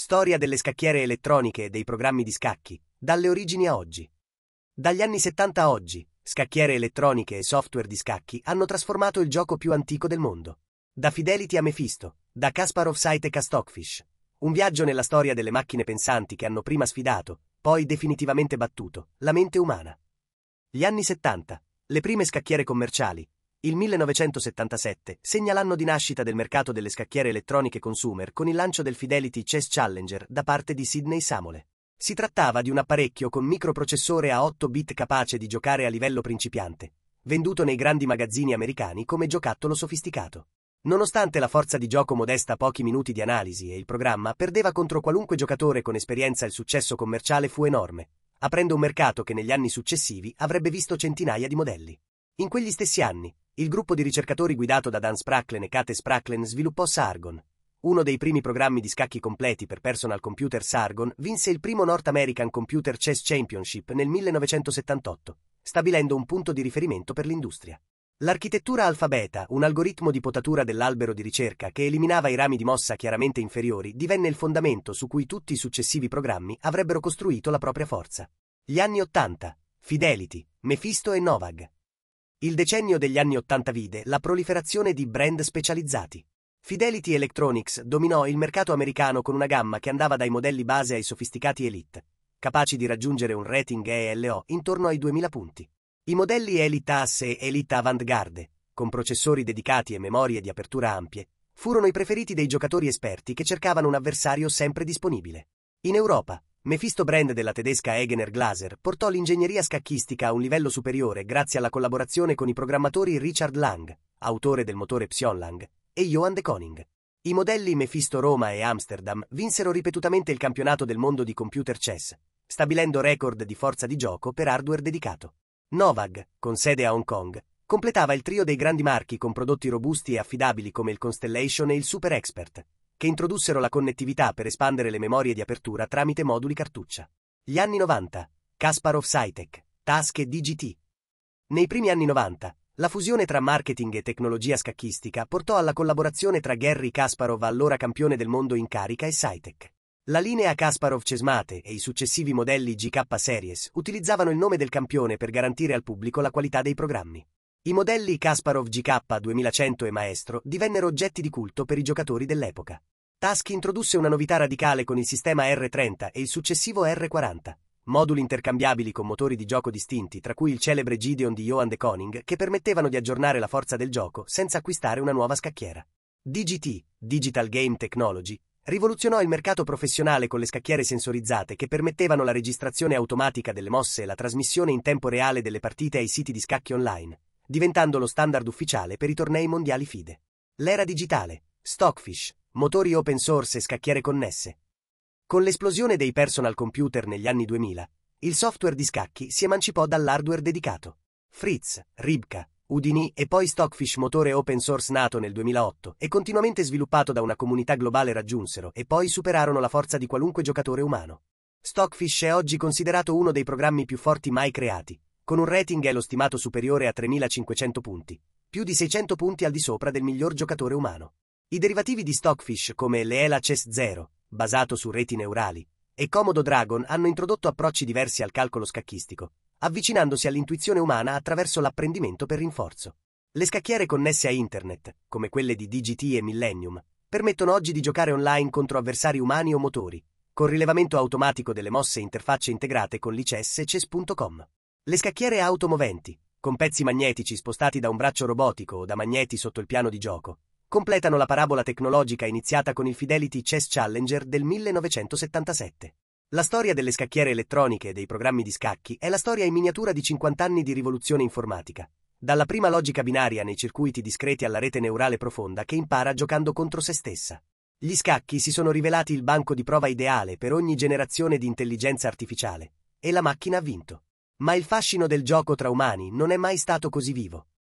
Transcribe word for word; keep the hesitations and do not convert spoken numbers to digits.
Storia delle scacchiere elettroniche e dei programmi di scacchi, dalle origini a oggi. Dagli anni settanta a oggi, scacchiere elettroniche e software di scacchi hanno trasformato il gioco più antico del mondo. Da Fidelity a Mephisto, da Kasparov Saitek a Stockfish. Un viaggio nella storia delle macchine pensanti che hanno prima sfidato, poi definitivamente battuto, la mente umana. Gli anni settanta, le prime scacchiere commerciali. Il millenovecentosettantasette segna l'anno di nascita del mercato delle scacchiere elettroniche consumer con il lancio del Fidelity Chess Challenger da parte di Sidney Samole. Si trattava di un apparecchio con microprocessore a otto bit capace di giocare a livello principiante, venduto nei grandi magazzini americani come giocattolo sofisticato. Nonostante la forza di gioco modesta a pochi minuti di analisi e il programma perdeva contro qualunque giocatore con esperienza, il successo commerciale fu enorme, aprendo un mercato che negli anni successivi avrebbe visto centinaia di modelli. In quegli stessi anni, il gruppo di ricercatori guidato da Dan Spracklen e Kate Spracklen sviluppò Sargon. Uno dei primi programmi di scacchi completi per personal computer. Sargon vinse il primo North American Computer Chess Championship nel millenovecentosettantotto, stabilendo un punto di riferimento per l'industria. L'architettura alfabeta, un algoritmo di potatura dell'albero di ricerca che eliminava i rami di mossa chiaramente inferiori, divenne il fondamento su cui tutti i successivi programmi avrebbero costruito la propria forza. Gli anni ottanta, Fidelity, Mephisto e Novag. Il decennio degli anni ottanta vide la proliferazione di brand specializzati. Fidelity Electronics dominò il mercato americano con una gamma che andava dai modelli base ai sofisticati Elite, capaci di raggiungere un rating E L O intorno ai duemila punti. I modelli Elite Ace e Elite Avant-Garde, con processori dedicati e memorie di apertura ampie, furono i preferiti dei giocatori esperti che cercavano un avversario sempre disponibile. In Europa, Mephisto brand della tedesca Egener Glaser portò l'ingegneria scacchistica a un livello superiore grazie alla collaborazione con i programmatori Richard Lang, autore del motore Psion-Lang, e Johan de Koning. I modelli Mephisto Roma e Amsterdam vinsero ripetutamente il campionato del mondo di computer chess, stabilendo record di forza di gioco per hardware dedicato. Novag, con sede a Hong Kong, completava il trio dei grandi marchi con prodotti robusti e affidabili come il Constellation e il Super Expert, che introdussero la connettività per espandere le memorie di apertura tramite moduli cartuccia. Gli anni novanta, Kasparov Saitek, Task e D G T. Nei primi anni novanta, la fusione tra marketing e tecnologia scacchistica portò alla collaborazione tra Garry Kasparov, allora campione del mondo in carica, e Saitek. La linea Kasparov Chessmate e i successivi modelli G K Series utilizzavano il nome del campione per garantire al pubblico la qualità dei programmi. I modelli Kasparov G K duemilacento e Maestro divennero oggetti di culto per i giocatori dell'epoca. Task introdusse una novità radicale con il sistema R trenta e il successivo R quaranta, moduli intercambiabili con motori di gioco distinti, tra cui il celebre Gideon di Johan de Koning, che permettevano di aggiornare la forza del gioco senza acquistare una nuova scacchiera. D G T, Digital Game Technology, rivoluzionò il mercato professionale con le scacchiere sensorizzate che permettevano la registrazione automatica delle mosse e la trasmissione in tempo reale delle partite ai siti di scacchi online, diventando lo standard ufficiale per i tornei mondiali FIDE. L'era digitale, Stockfish, motori open source e scacchiere connesse. Con l'esplosione dei personal computer negli anni duemila, il software di scacchi si emancipò dall'hardware dedicato. Fritz, Ribka, Houdini e poi Stockfish, motore open source nato nel duemilaotto e continuamente sviluppato da una comunità globale, raggiunsero e poi superarono la forza di qualunque giocatore umano. Stockfish è oggi considerato uno dei programmi più forti mai creati, con un rating Elo stimato superiore a tremilacinquecento punti, più di seicento punti al di sopra del miglior giocatore umano. I derivativi di Stockfish come l'Ela Chess Zero, basato su reti neurali, e Komodo Dragon hanno introdotto approcci diversi al calcolo scacchistico, avvicinandosi all'intuizione umana attraverso l'apprendimento per rinforzo. Le scacchiere connesse a internet, come quelle di D G T e Millennium, permettono oggi di giocare online contro avversari umani o motori, con rilevamento automatico delle mosse e interfacce integrate con lichess e chess punto com. Le scacchiere automoventi, con pezzi magnetici spostati da un braccio robotico o da magneti sotto il piano di gioco, completano la parabola tecnologica iniziata con il Fidelity Chess Challenger del millenovecentosettantasette. La storia delle scacchiere elettroniche e dei programmi di scacchi è la storia in miniatura di cinquanta anni di rivoluzione informatica, dalla prima logica binaria nei circuiti discreti alla rete neurale profonda che impara giocando contro se stessa. Gli scacchi si sono rivelati il banco di prova ideale per ogni generazione di intelligenza artificiale, e la macchina ha vinto. Ma il fascino del gioco tra umani non è mai stato così vivo.